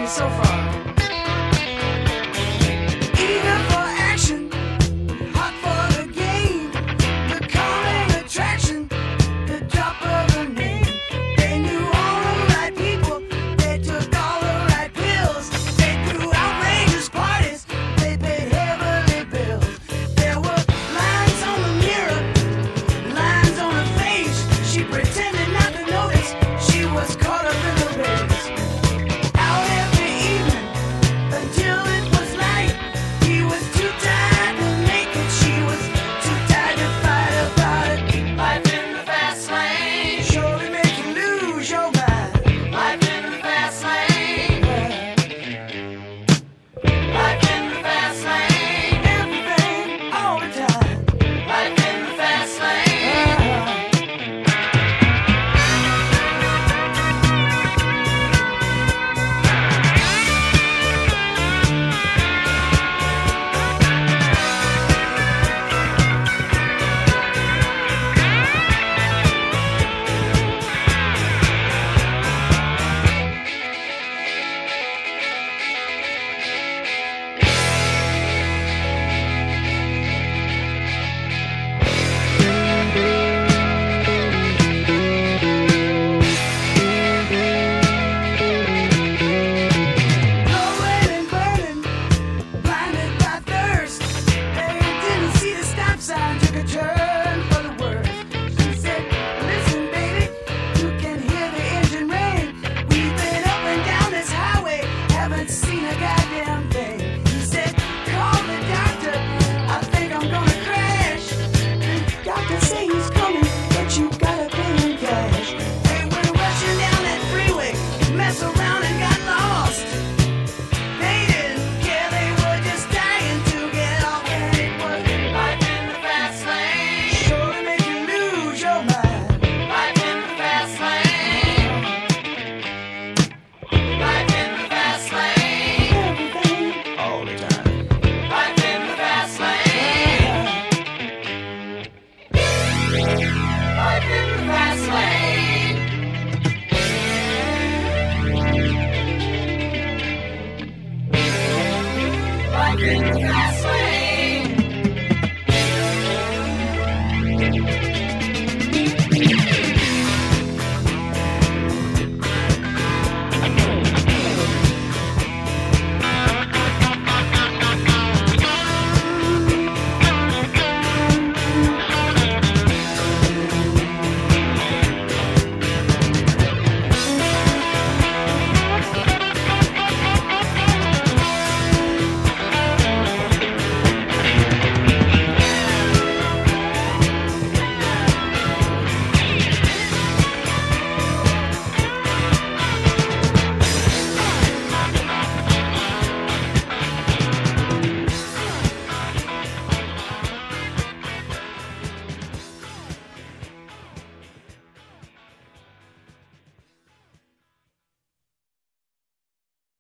so far. Eager for action, hot for the game, the calming attraction, the drop of her name. They knew all the right people, they took all the right pills, they threw outrageous parties, they paid heavily bills. There were lines on the mirror, lines on her face. She pretended not to notice, she was caught up in the race. Out every evening until it was light. He was too tired to make it, she was too tired to fight about it. Life in the fast lane surely make you lose your mind. Life in the fast lane. Life in the fast lane. Everything all the time. Life in the fast lane. Blowing and burning, blinded by thirst. They didn't see the stop sign, took a turn for the worse. She said, listen, baby, you can hear the engine rain. We've been up and down this highway, haven't seen a goddamn thing. He said, call the doctor, I think I'm gonna crash. The doctor say he's coming, but you gotta pay him cash. They went rushing down that freeway, mess around.